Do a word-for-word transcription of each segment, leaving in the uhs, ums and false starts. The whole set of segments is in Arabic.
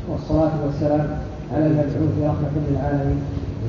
والصلاة والسلام على المبعوث رحمة للعالمين.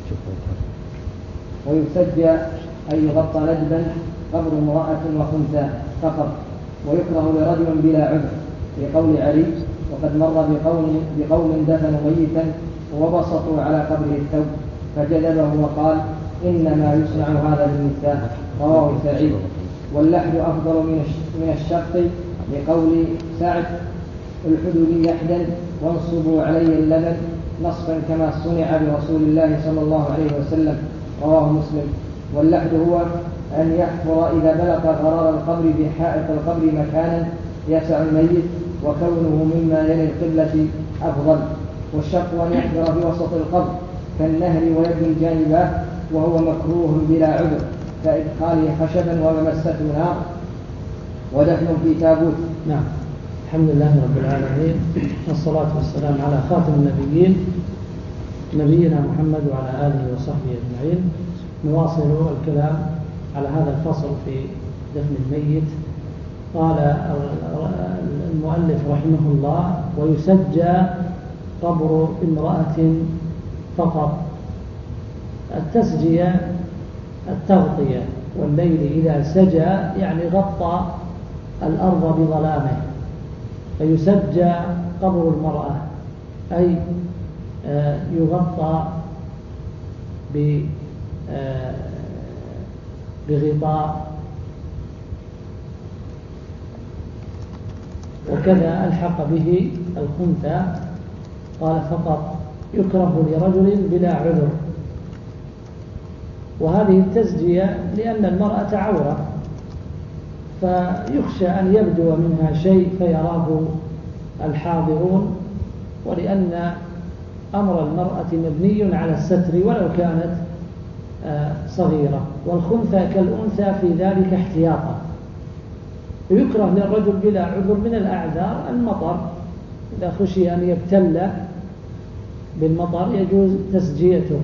ويسجى أن يغطى ندبا قبر امرأة وخنثى فقط، ويكره لرجل بلا عذر لقول علي: وقد مر بقوم, بقوم دفنوا ميتا وبسطوا على قبره الثوب فجذبه وقال: إنما يصنع هذا بالنساء. رواه سعيد. واللحد أفضل من الشق لقول سعد: الحدوا لي لحدا وانصبوا علي اللبن نصفا كما صنع برسول الله صلى الله عليه وسلم. رواه مسلم. واللحد هو أن يحفر إذا بلغ قرار القبر بحائط القبر مكانا يسع الميت وكونه مما يلي القبلة أفضل. والشق أن يحفر في وسط القبر كالنهر ويبني جانبه وهو مكروه بلا عذر كإدخاله خشبا وممسته نار ودفن في تابوت. نعم. الحمد لله رب العالمين، والصلاة والسلام على خاتم النبيين نبينا محمد وعلى آله وصحبه أجمعين. نواصل الكلام على هذا الفصل في دفن الميت. قال المؤلف رحمه الله: ويسجى قبر امرأة فقط. التسجية التغطية، والليل إذا سجى يعني غطى الأرض بظلامه، فيسجى قبر المرأة أي يغطى بغطاء. وكذا ألحق به الخنثى، قال فقط يكره لرجل بلا عذر. وهذه التسجية لأن المرأة عورة، فيخشى أن يبدو منها شيء فيراه الحاضرون، ولأن أمر المرأة مبني على الستر ولو كانت صغيرة، والخنثى كالأنثى في ذلك احتياطا. ويكره للرجل بلا عذر من الأعذار المطر، إذا خشي أن يبتل بالمطر يجوز تسجيته،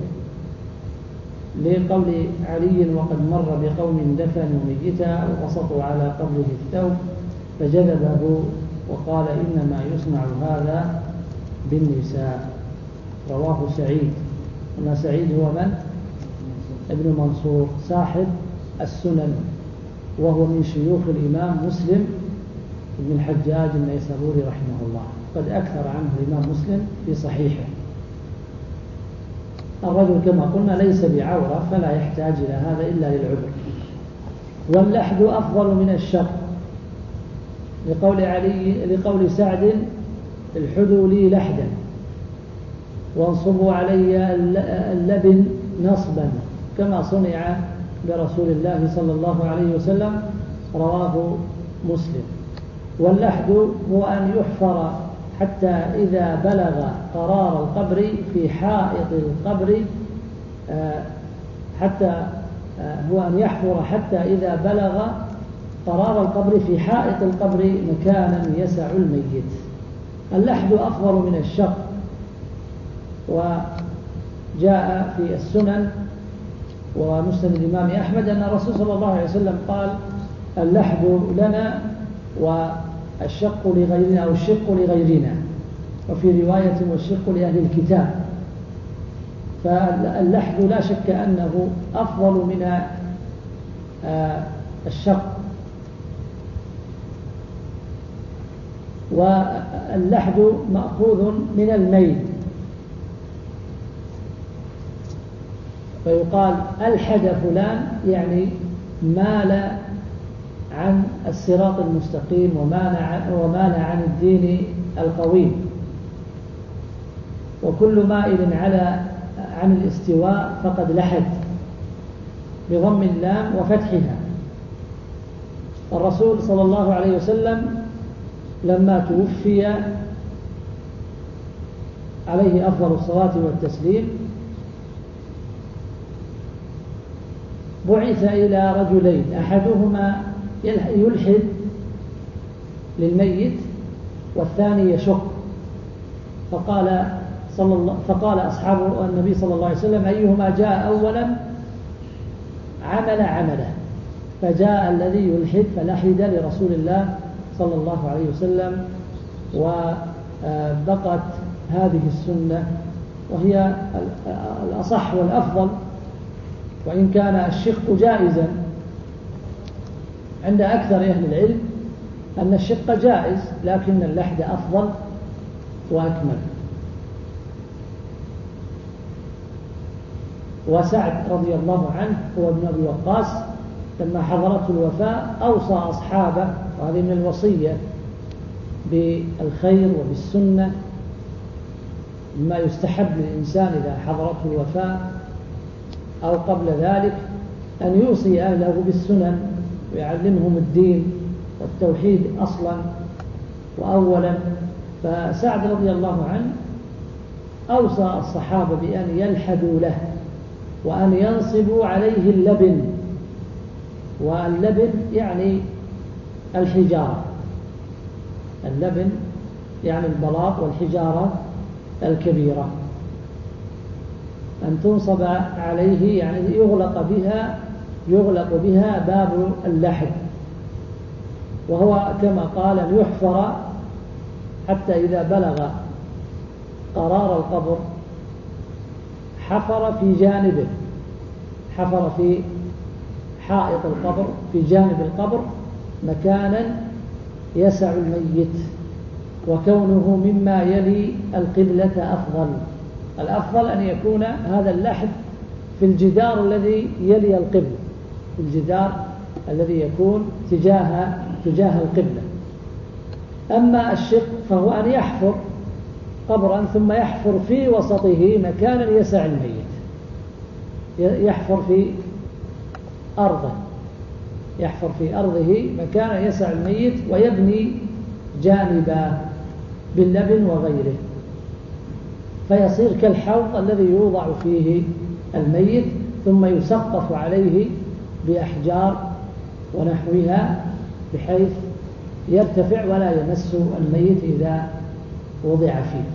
لقول علي: وقد مر بقوم دفنوا ميتا وبسطوا على قبره الثوب فجذبه وقال: إنما يصنع هذا بالنساء. رواه سعيد. وما سعيد هو من؟ ابن منصور صاحب السنن، وهو من شيوخ الإمام مسلم بن الحجاج النيسابوري رحمه الله، قد أكثر عنه الإمام مسلم في صحيحه. الرجل كما قلنا ليس بعورة، فلا يحتاج إلى هذا إلا للعذر. واللحد أفضل من الشق لقول علي لقول سعد: الحدوا لي لحدا وانصبوا علي اللبن نصبا كما صنع برسول الله صلى الله عليه وسلم. رواه مسلم. واللحد هو أن يحفر حتى إذا بلغ قرار القبر في حائط القبر حتى هو أن يحفر حتى إذا بلغ قرار القبر في حائط القبر مكانا يسع الميت. اللحد أفضل من الشق. وجاء في السنن ومسند الإمام أحمد أن الرسول صلى الله عليه وسلم قال: اللحد لنا والشق لغيرنا أو الشق لغيرنا، وفي رواية والشق لأهل الكتاب. فاللحد لا شك أنه أفضل من الشق. واللحد مأخوذ من الميل، فيقال ألحد فلان يعني مال عن الصراط المستقيم ومال عن الدين القويم. وكل مائل على عن الاستواء فقد لحد بضم اللام وفتحها. الرسول صلى الله عليه وسلم لما توفي عليه أفضل الصلاة والتسليم بعث إلى رجلين، أحدهما يلحد للميت والثاني يشق. فقال صلى الله فقال أصحاب النبي صلى الله عليه وسلم: أيهما جاء أولا عمل عمله. فجاء الذي يلحد فلحد لرسول الله صلى الله عليه وسلم، وبقت هذه السنة، وهي الأصح والأفضل. وإن كان الشق جائزا عند أكثر أهل العلم أن الشق جائز، لكن اللحد أفضل وأكمل. وسعد رضي الله عنه هو ابن أبي وقاص لما حضرته الوفاة أوصى أصحابه، وهذه من الوصية، بالخير وبالسنة، مما يستحب للإنسان إذا حضرته الوفاة أو قبل ذلك أن يوصي أهله بالسنن ويعلمهم الدين والتوحيد أصلا وأولا. فسعد رضي الله عنه أوصى الصحابة بأن يلحدوا له وأن ينصبوا عليه اللبن، واللبن يعني الحجارة، اللبن يعني البلاط والحجارة الكبيرة، أن تنصب عليه يعني يغلق بها يغلق بها باب اللحد، وهو كما قال أن يحفر حتى إذا بلغ قرار القبر حفر في جانبه، حفر في حائط القبر في جانب القبر مكانا يسع الميت، وكونه مما يلي القبلة أفضل. الأفضل أن يكون هذا اللحد في الجدار الذي يلي القبلة، في الجدار الذي يكون تجاه تجاه القبلة. أما الشق فهو أن يحفر قبرا ثم يحفر في وسطه مكانا يسع الميت، يحفر في أرضه يحفر في أرضه مكانا يسع الميت، ويبني جانبا باللبن وغيره، فيصير كالحوض الذي يوضع فيه الميت، ثم يسقف عليه بأحجار ونحوها بحيث يرتفع ولا يمس الميت إذا وضع فيه.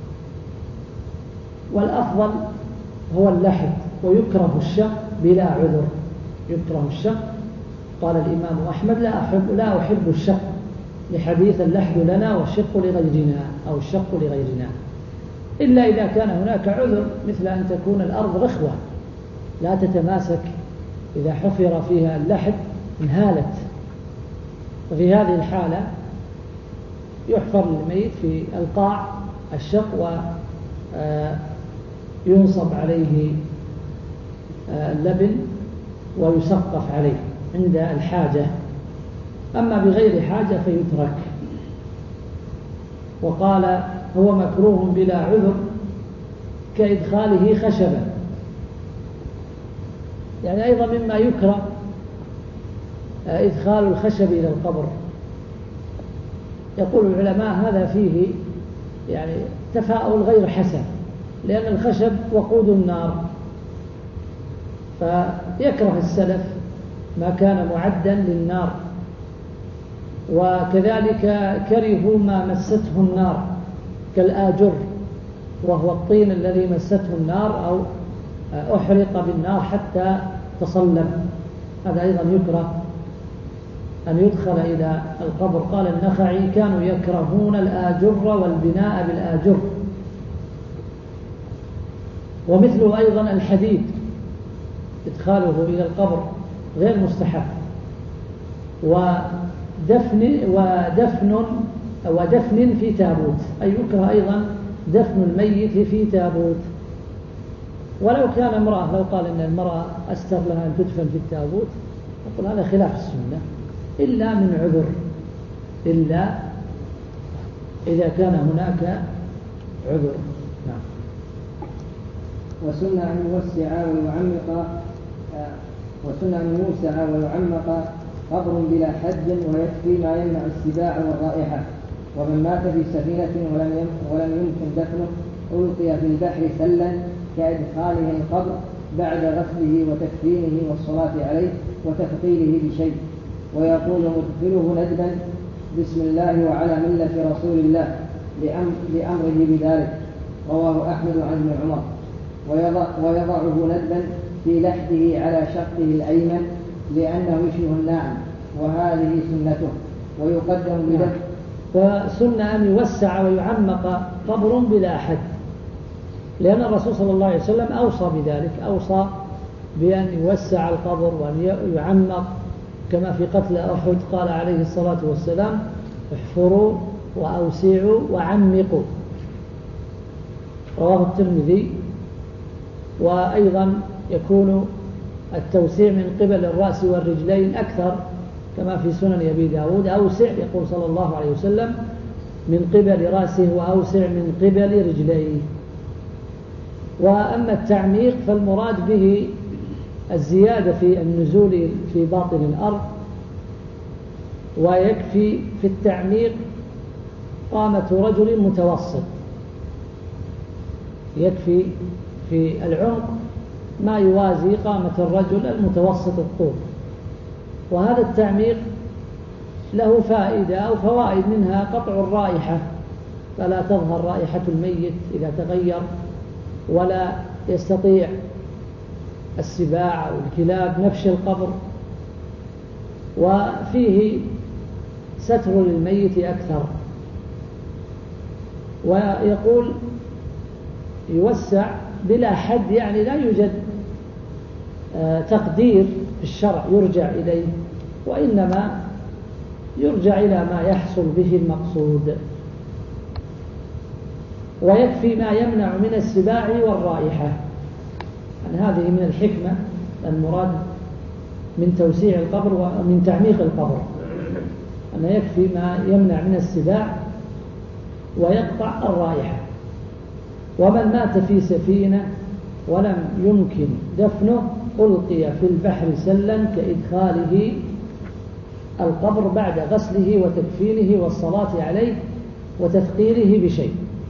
والأفضل هو اللحد، ويكره الشق بلا عذر، يكره الشق. قال الإمام أحمد لا أحب لا أحب الشق لحديث اللحد لنا والشق لغيرنا أو الشق لغيرنا، إلا إذا كان هناك عذر، مثل أن تكون الأرض رخوة لا تتماسك، إذا حفر فيها اللحد انهالت، وفي هذه الحالة يحفر للميت في القاع الشق وينصب عليه اللبن ويسقف عليه عند الحاجة. أما بغير حاجة فيترك. وقال هو مكروه بلا عذر كإدخاله خشبا، يعني أيضا مما يكره إدخال الخشب إلى القبر. يقول العلماء هذا فيه يعني تفاؤل غير حسن، لأن الخشب وقود النار، فيكره السلف ما كان معدا للنار، وكذلك كرهوا ما مسته النار كالآجر، وهو الطين الذي مسته النار أو أحرق بالنار حتى تصلب، هذا أيضا يكره أن يدخل إلى القبر. قال النخعي كانوا يكرهون الآجر والبناء بالآجر. ومثله أيضا الحديد إدخاله إلى القبر غير مستحب. ودفن ودفن ودفن في تابوت، أي يكره أيضا دفن الميت في تابوت. ولو كان امرأة، لو قال إن المرأة أستر لها أن تدفن في التابوت، نقول هذا خلاف السنة إلا من عذر، إلا إذا كان هناك عذر. نعم. وسنة أن يوسع ويعمق وسنة أن يوسع ويعمق قبر بلا حد، ويكفي ما يمنع السباع والرائحة. ومن مات في سفينة ولم ولم يمكن دفنه ألقي في البحر سلا كإدخاله القبر بعد غسله وتكفينه والصلاة عليه وتثقيله بشيء، ويقول مدخله ندبا بسم الله وعلى ملة رسول الله لأمره بذلك. رواه أحمد عن ابن عمر. ويضع ويضعه ندبا في لحده على شقه الأيمن لأنه يشبه الناعم، وهذه سنته. ويقدم بدفن وسن أن يوسع ويعمق قبر بلا حد، لأن الرسول صلى الله عليه وسلم أوصى بذلك، أوصى بأن يوسع القبر وأن يعمق، كما في قتل أحد قال عليه الصلاة والسلام: احفروا وأوسعوا وعمقوا، رواه الترمذي. وأيضا يكون التوسيع من قبل الرأس والرجلين أكثر، كما في سنن أبي داود: أوسع، يقول صلى الله عليه وسلم، من قبل رأسه، وأوسع من قبل رجليه. وأما التعميق فالمراد به الزيادة في النزول في باطن الأرض، ويكفي في التعميق قامة رجل متوسط، يكفي في العمق ما يوازي قامة الرجل المتوسط الطول. وهذا التعميق له فائدة أو فوائد، منها قطع الرائحة، فلا تظهر رائحة الميت إذا تغير، ولا يستطيع السباع أو الكلاب نفش القبر، وفيه ستر للميت أكثر. ويقول يوسع بلا حد، يعني لا يوجد تقدير في الشرع يرجع إليه، وإنما يرجع إلى ما يحصل به المقصود. ويكفي ما يمنع من السباع والرائحة، يعني هذه من الحكمة المراد من توسيع القبر ومن تعميق القبر، أن يكفي ما يمنع من السباع ويقطع الرائحة. ومن مات في سفينة ولم يمكن دفنه ألقي في البحر سلا كإدخاله القبر بعد غسله وتكفينه والصلاة عليه وتثقيله بشيء.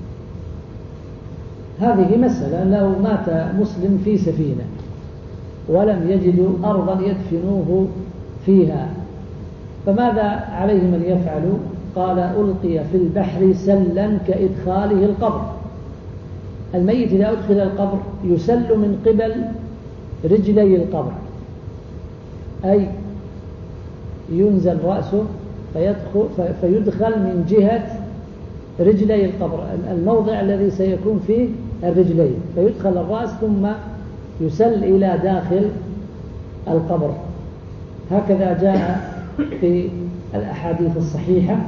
هذه مسألة: لو مات مسلم في سفينة ولم يجدوا أرضا يدفنوه فيها، فماذا عليهم أن يفعلوا؟ قال: ألقي في البحر سلا كإدخاله القبر. الميت إذا أدخل القبر يسل من قبل رجلي القبر، أي ينزل رأسه فيدخل, فيدخل من جهة رجلي القبر، الموضع الذي سيكون فيه الرجلين، فيدخل الرأس ثم يسل إلى داخل القبر. هكذا جاء في الأحاديث الصحيحة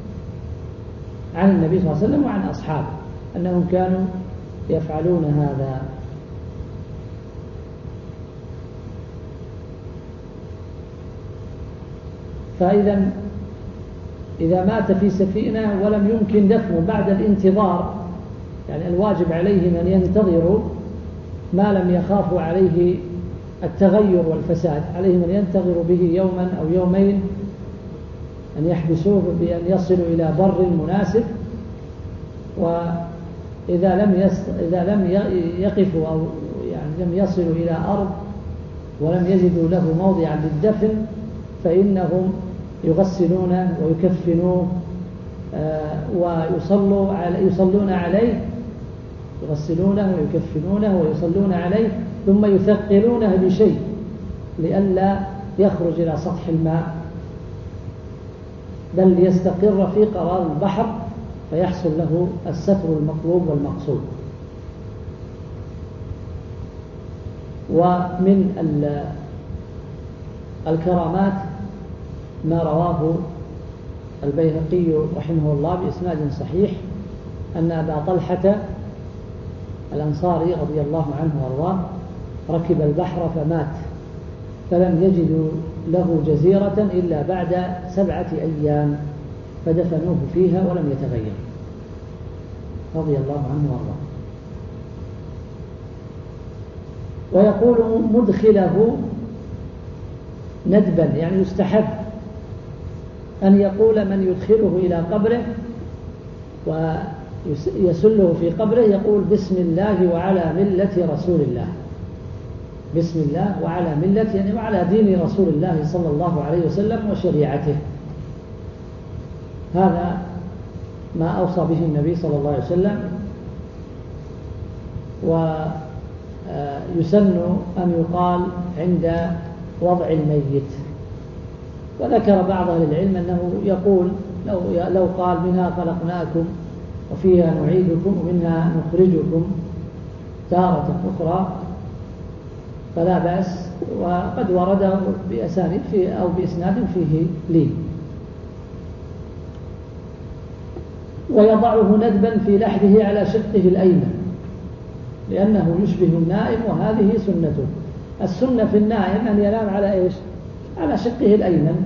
عن النبي صلى الله عليه وسلم وعن أصحابه أنهم كانوا يفعلون هذا. فإذا إذا مات في سفينة ولم يمكن دفنه بعد الانتظار، يعني الواجب عليهم أن ينتظروا ما لم يخافوا عليه التغير والفساد، عليهم أن ينتظروا به يوما أو يومين، أن يحبسوه بأن يصلوا إلى بر مناسب. وإذا لم يس... إذا لم يقفوا أو يعني لم يصلوا إلى أرض ولم يجدوا له موضعا للدفن، فإنهم يغسلونه ويكفنوه ويصلوا على يصلون عليه، يغسلونه ويكفنونه ويصلون عليه، ثم يثقلونه بشيء لئلا يخرج إلى سطح الماء، بل يستقر في قرار البحر فيحصل له الستر المطلوب والمقصود. ومن الكرامات ما رواه البيهقي رحمه الله بإسناد صحيح أن أبا طلحة الأنصاري رضي الله عنه وارضاه ركب البحر فمات، فلم يجدوا له جزيرة إلا بعد سبعة أيام، فدفنوه فيها ولم يتغير رضي الله عنه وارضاه. ويقول مدخله ندبا، يعني يستحب أن يقول من يدخله إلى قبره ويسله في قبره يقول: بسم الله وعلى ملة رسول الله، بسم الله وعلى ملة يعني وعلى دين رسول الله صلى الله عليه وسلم وشريعته. هذا ما أوصى به النبي صلى الله عليه وسلم. ويسن أن يقال عند وضع الميت. وذكر بعض أهل العلم أنه يقول لو, لو قال منها خلقناكم وفيها نعيدكم ومنها نخرجكم تارة أخرى فلا بأس، وقد ورد بأسانيد فيه أو بإسناد فيه لين. ويضعه ندبا في لحده على شقه الأيمن لأنه يشبه النائم، وهذه سنته. السنة في النائم أن ينام على إيش؟ على شقه الأيمن.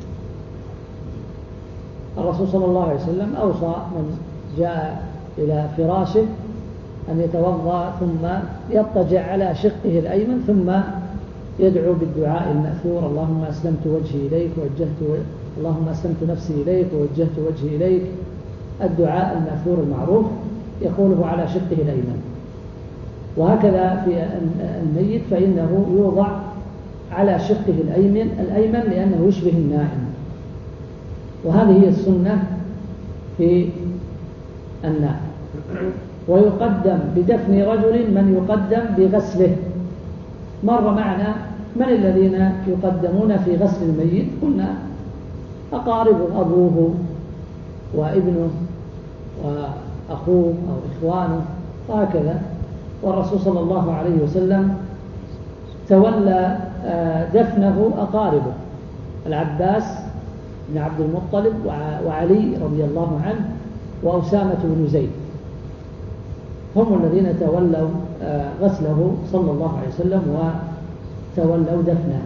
الرسول صلى الله عليه وسلم أوصى من جاء إلى فراشه أن يتوضأ ثم يضطجع على شقه الأيمن ثم يدعو بالدعاء المأثور: اللهم أسلمت وجهي إليك ووجهت اللهم أسلمت نفسي إليك ووجهت وجهي إليك. الدعاء المأثور المعروف يقوله على شقه الأيمن. وهكذا في الميت فإنه يوضع على شقه الأيمن الأيمن لأنه يشبه النائم. وهذه هي السنة في النائم. ويقدم بدفن رجل من يقدم بغسله. مر معنا من الذين يقدمون في غسل الميت؟ قلنا أقاربه، أبوه وابنه وأخوه أو إخوانه وهكذا. والرسول صلى الله عليه وسلم تولى دفنه أقاربه: العباس بن عبد المطلب وعلي رضي الله عنه وأسامة بن زيد، هم الذين تولوا غسله صلى الله عليه وسلم وتولوا دفنه.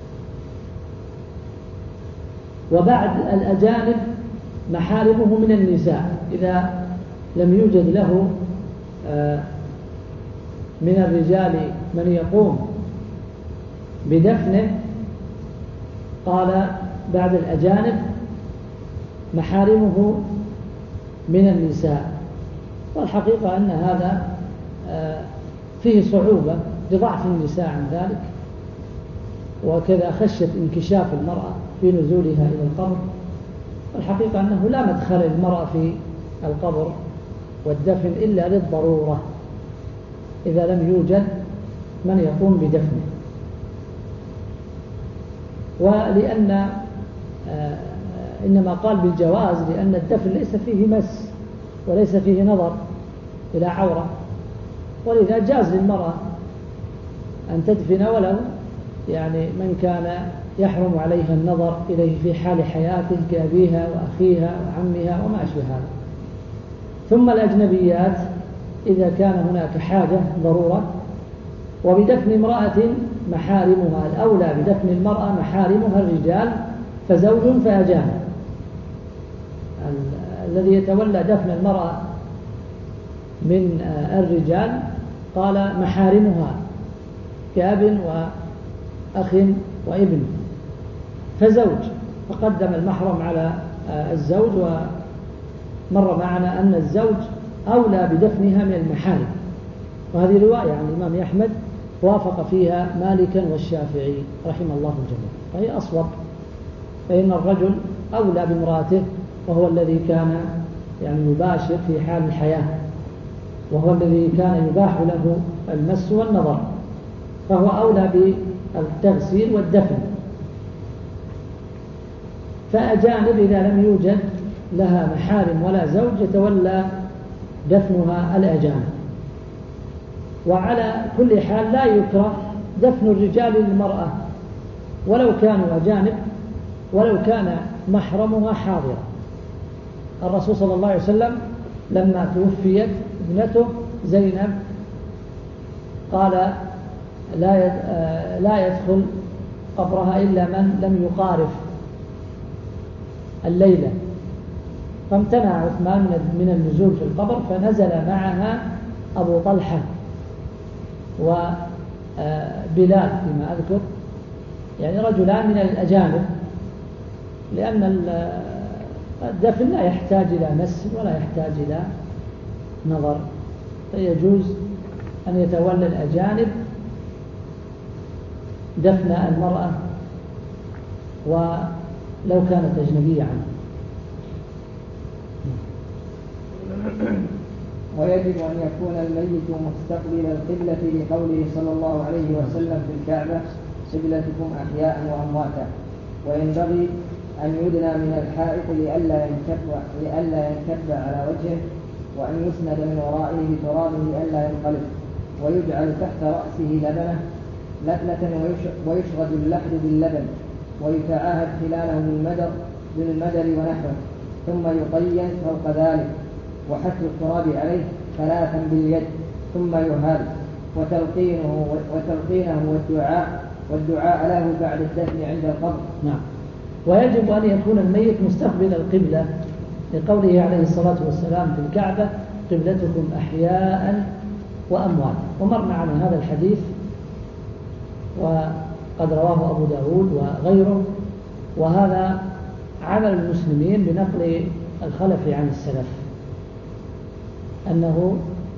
وبعد الأجانب محارمه من النساء إذا لم يوجد له من الرجال من يقوم بدفنه. قال بعد الأجانب محارمه من النساء. والحقيقة أن هذا فيه صعوبة لضعف النساء عن ذلك، وكذا خشية انكشاف المرأة في نزولها إلى القبر. والحقيقة أنه لا مدخل المرأة في القبر والدفن إلا للضرورة إذا لم يوجد من يقوم بدفنه. ولأن إنما قال بالجواز لأن الدفن ليس فيه مس وليس فيه نظر إلى عورة، ولذا جاز للمرأة أن تدفن ولو يعني من كان يحرم عليها النظر إليه في حال حياته كأبيها وأخيها وعمها وما أشبه هذا. ثم الأجنبيات إذا كان هناك حاجة ضرورة. وبدفن امرأة محارمها، الأولى بدفن المرأة محارمها الرجال، فزوج فأجانب. الذي يتولى دفن المرأة من الرجال قال محارمها كأب وأخ وابن، فزوج فقدم المحرم على الزوج. ومر معنا أن الزوج أولى بدفنها من المحارم، وهذه رواية عن الإمام أحمد وافق فيها مالكا والشافعي رحم الله الجميع، فهي أصوب. فإن الرجل أولى بامرأته، وهو الذي كان يعني يباشر في حال الحياة، وهو الذي كان يباح له المس والنظر، فهو أولى بالتغسيل والدفن. فأجانب إذا لم يوجد لها محارم ولا زوج يتولى دفنها الأجانب. وعلى كل حال لا يكره دفن الرجال للمرأة ولو كانوا أجانب، ولو كان محرمها حاضرا. الرسول صلى الله عليه وسلم لما توفيت ابنته زينب قال لا لا يدخل قبرها إلا من لم يقارف الليلة، فامتنع عثمان من النزول في القبر، فنزل معها أبو طلحة وبلال فيما أذكر، يعني رجلان من الأجانب، لأن الدفن لا يحتاج إلى مس ولا يحتاج إلى نظر، فيجوز أن يتولى الأجانب دفن المرأة ولو كانت أجنبية عنه. ويجب أن يكون الميت مستقبل القبلة لقوله صلى الله عليه وسلم في الكعبة: قبلتكم أحياء وأمواتا. وينبغي أن يدنى من الحائط لئلا ينكب, لئلا ينكب على وجهه، وأن يسند من ورائه بترابه لئلا ينقلب، ويجعل تحت رأسه لبنة لبنة ويشرد اللحد باللبن، ويتعاهد خلاله بالمدر بالمدر ونحوه، ثم يطين فوق ذلك، وحث التراب عليه ثلاثا باليد، ثم يهال، وتلقينه وتلقينه والدعاء والدعاء له بعد الدفن عند القبر. نعم. ويجب أن يكون الميت مستقبل القبلة، لقوله عليه الصلاة والسلام في الكعبة: قبلتكم أحياء وأموات. ومرنا على هذا الحديث وقد رواه أبو داود وغيره، وهذا عمل المسلمين بنقل الخلف عن السلف، أنه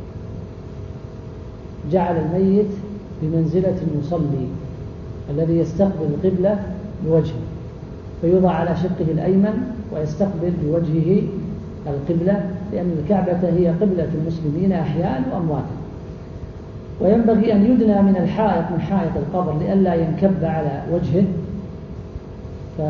جعل الميت بمنزلة المصلي الذي يستقبل القبلة بوجهه، فيوضع على شقه الأيمن ويستقبل بوجهه القبلة، لأن الكعبة هي قبلة المسلمين أحياء وأمواتا. وينبغي أن يدنى من الحائط من حائط القبر لئلا ينكب على وجهه، ف...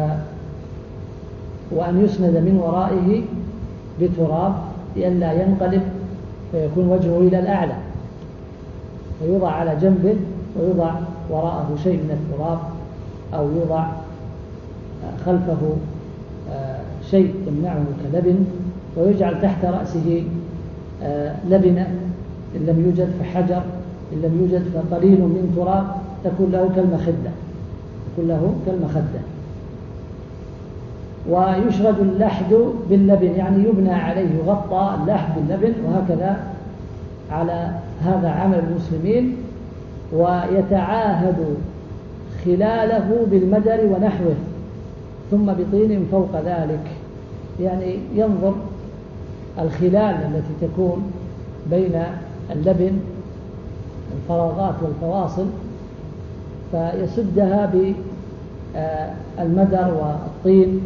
وأن يسند من ورائه بتراب لئلا ينقلب فيكون وجهه إلى الأعلى، فيوضع على جنبه ويوضع وراءه شيء من التراب، أو يوضع خلفه شيء يمنعه كلبن، ويجعل تحت رأسه لبنة، إن لم يوجد فحجر، إن لم يوجد فقليل من تراب، تكون له كالمخدة تكون له كالمخدة ويشرد اللحد باللبن، يعني يبنى عليه، يغطى اللحد باللبن، وهكذا على هذا عمل المسلمين. ويتعاهد خلاله بالمدر ونحوه، ثم بطين فوق ذلك، يعني ينظر الخلال التي تكون بين اللبن، الفراغات والفواصل، فيسدها بالمدر والطين،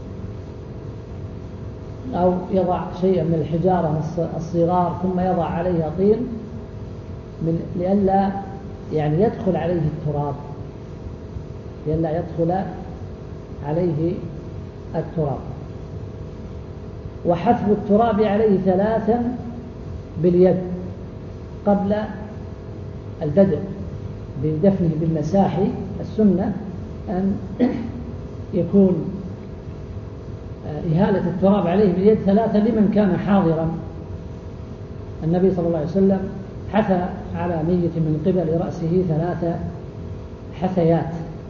أو يضع شيئا من الحجارة الصغار ثم يضع عليها طين، من لئلا يعني يدخل عليه التراب لئلا يدخل عليه التراب وحثب التراب عليه ثلاثا باليد قبل البدء بدفنه بالمساحي. السنة أن يكون إهالة التراب عليه باليد ثلاثة لمن كان حاضرا. النبي صلى الله عليه وسلم حثى على ميت من قبل رأسه ثلاث حثيات،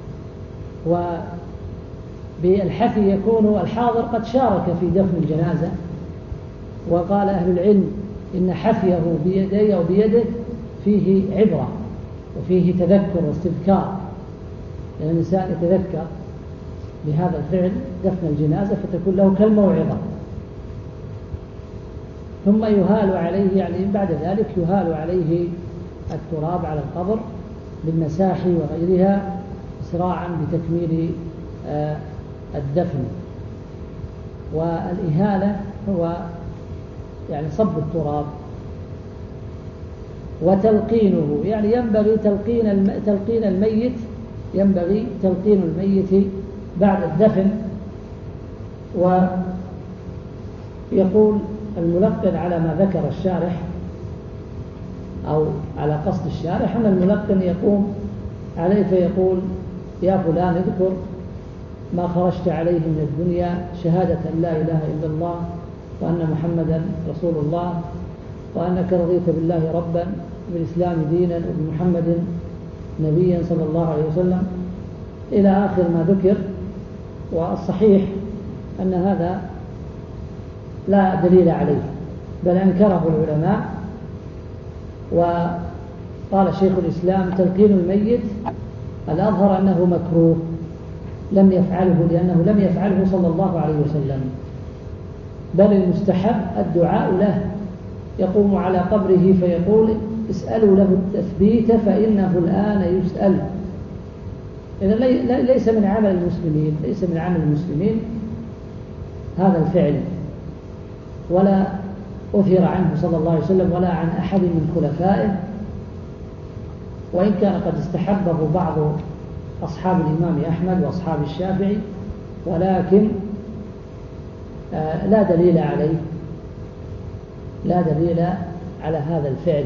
وبالحثي يكون الحاضر قد شارك في دفن الجنازة. وقال أهل العلم إن حثيه بيديه أو بيده فيه عبرة وفيه تذكر واستذكار، لأن يعني الإنسان يتذكر بهذا الفعل دفن الجنازة فتكون له كالموعظة. ثم يهال عليه، يعني بعد ذلك يهال عليه التراب على القبر بالمساحي وغيرها إسراعا بتكميل الدفن. والإهالة هو يعني صب التراب. وتلقينه، يعني ينبغي تلقين تلقين الميت ينبغي تلقين الميت بعد الدفن. ويقول الملقن على ما ذكر الشارح أو على قصد الشارح أن الملقن يقوم عليه فيقول: يا فلان اذكر ما خرجت عليه من الدنيا، شهادة أن لا إله إلا الله وأن محمدا رسول الله، وأنك رضيت بالله ربا وبالإسلام دينا وبمحمد نبيا صلى الله عليه وسلم، إلى آخر ما ذكر. والصحيح أن هذا لا دليل عليه، بل أنكره العلماء. وقال شيخ الإسلام: تلقين الميت الأظهر أنه مكروه، لم يفعله لأنه لم يفعله صلى الله عليه وسلم، بل المستحب الدعاء له. يقوم على قبره فيقول: اسألوا له التثبيت فإنه الآن يسأل. إذا ليس من عمل المسلمين ليس من عمل المسلمين هذا الفعل، ولا أثر عنه صلى الله عليه وسلم ولا عن أحد من خلفائه، وإن كان قد استحبه بعض أصحاب الإمام أحمد وأصحاب الشافعي، ولكن لا دليل عليه، لا دليل على هذا الفعل،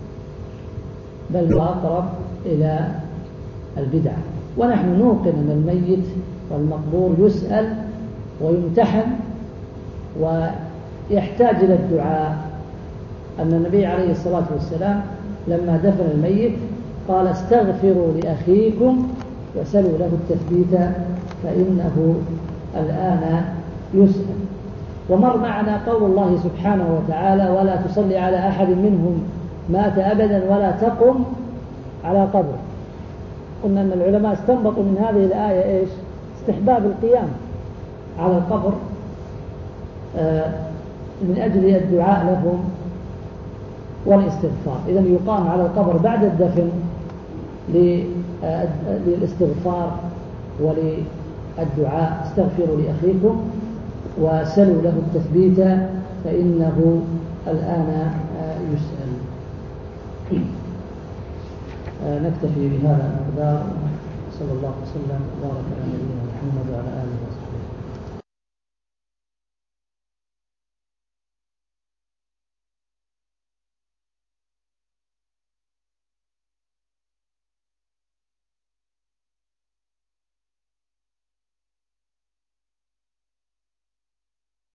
بل هو أقرب إلى البدع. ونحن نوقن أن الميت والمقبور يسأل ويمتحن ويحتاج إلى الدعاء، أن النبي عليه الصلاة والسلام لما دفن الميت قال استغفروا لأخيكم وسلوا له التثبيت فإنه الآن يسأل. ومر معنا قول الله سبحانه وتعالى ولا تصلي على أحد منهم مات أبدا ولا تقم على قبره. قلنا أن العلماء استنبطوا من هذه الآية إيش؟ استحباب القيام على القبر من أجل الدعاء لهم والاستغفار. إذن يقام على القبر بعد الدفن للاستغفار وللدعاء، استغفروا لأخيكم وسلوا له التثبيت فإنه الآن يسأل. نكتفي بهذا المقدار. صلى الله وسلم وبارك على نبينا محمد وعلى آله وصحبه.